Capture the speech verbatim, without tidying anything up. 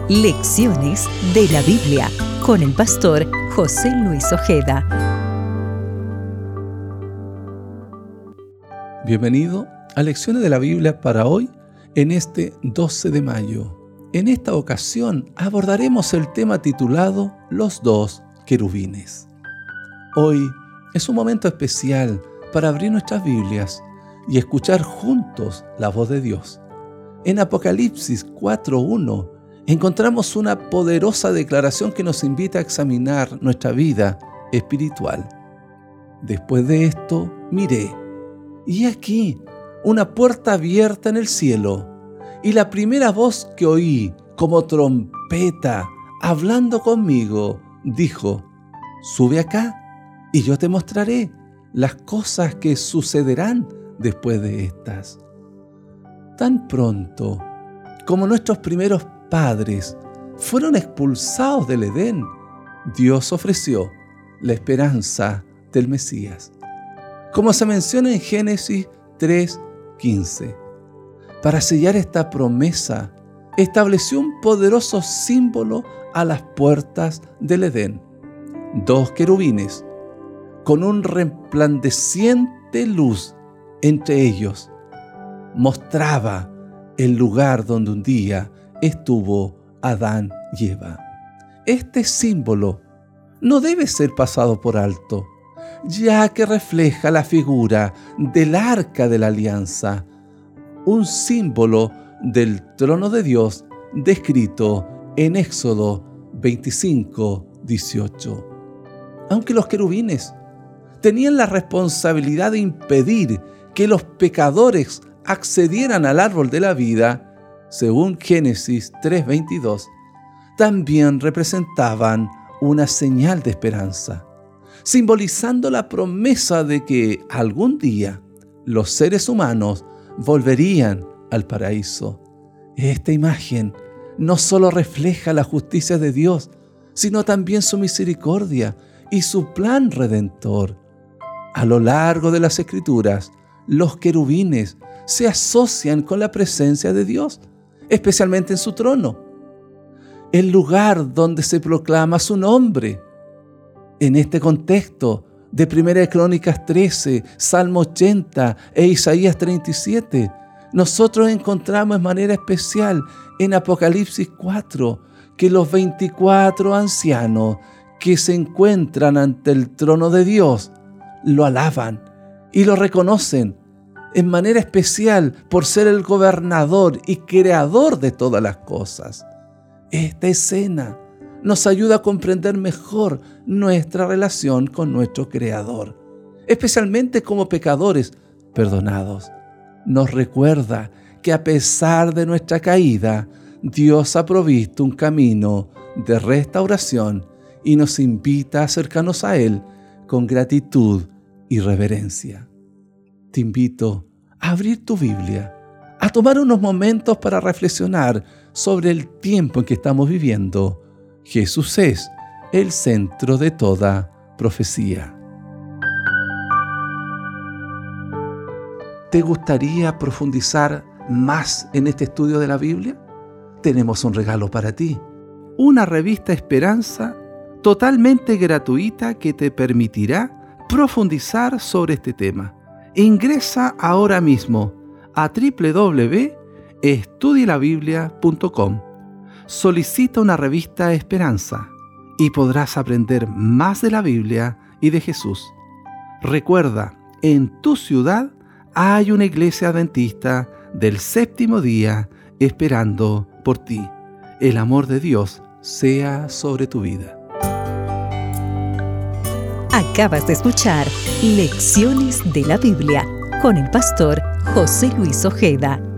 Lecciones de la Biblia con el pastor José Luis Ojeda. Bienvenido a Lecciones de la Biblia para hoy, en este doce de mayo. En esta ocasión abordaremos el tema titulado Los dos querubines. Hoy es un momento especial para abrir nuestras Biblias y escuchar juntos la voz de Dios. En Apocalipsis cuatro uno encontramos una poderosa declaración que nos invita a examinar nuestra vida espiritual. Después de esto, miré, y aquí una puerta abierta en el cielo, y la primera voz que oí, como trompeta, hablando conmigo, dijo: sube acá, y yo te mostraré las cosas que sucederán después de estas. Tan pronto como nuestros primeros padres fueron expulsados del Edén, Dios ofreció la esperanza del Mesías, como se menciona en Génesis tres quince. Para sellar esta promesa, estableció un poderoso símbolo a las puertas del Edén: dos querubines, con un resplandeciente luz entre ellos. Mostraba el lugar donde un día estuvo Adán y Eva. Este símbolo no debe ser pasado por alto, ya que refleja la figura del Arca de la Alianza, un símbolo del trono de Dios descrito en Éxodo veinticinco dieciocho. Aunque los querubines tenían la responsabilidad de impedir que los pecadores accedieran al árbol de la vida, según Génesis tres veintidós, también representaban una señal de esperanza, simbolizando la promesa de que algún día los seres humanos volverían al paraíso. Esta imagen no solo refleja la justicia de Dios, sino también su misericordia y su plan redentor. A lo largo de las Escrituras, los querubines se asocian con la presencia de Dios, especialmente en su trono, el lugar donde se proclama su nombre. En este contexto de Primera de Crónicas trece, Salmo ochenta e Isaías treinta y siete, nosotros encontramos de manera especial en Apocalipsis cuatro que los veinticuatro ancianos que se encuentran ante el trono de Dios lo alaban y lo reconocen en manera especial por ser el gobernador y creador de todas las cosas. Esta escena nos ayuda a comprender mejor nuestra relación con nuestro Creador, especialmente como pecadores perdonados. Nos recuerda que a pesar de nuestra caída, Dios ha provisto un camino de restauración y nos invita a acercarnos a Él con gratitud y reverencia. Te invito a abrir tu Biblia, a tomar unos momentos para reflexionar sobre el tiempo en que estamos viviendo. Jesús es el centro de toda profecía. ¿Te gustaría profundizar más en este estudio de la Biblia? Tenemos un regalo para ti: una revista Esperanza totalmente gratuita que te permitirá profundizar sobre este tema. Ingresa ahora mismo a doble u doble u doble u punto estudie la biblia punto com. Solicita una revista Esperanza y podrás aprender más de la Biblia y de Jesús. Recuerda, en tu ciudad hay una iglesia adventista del séptimo día esperando por ti. El amor de Dios sea sobre tu vida. Acabas de escuchar Lecciones de la Biblia con el pastor José Luis Ojeda.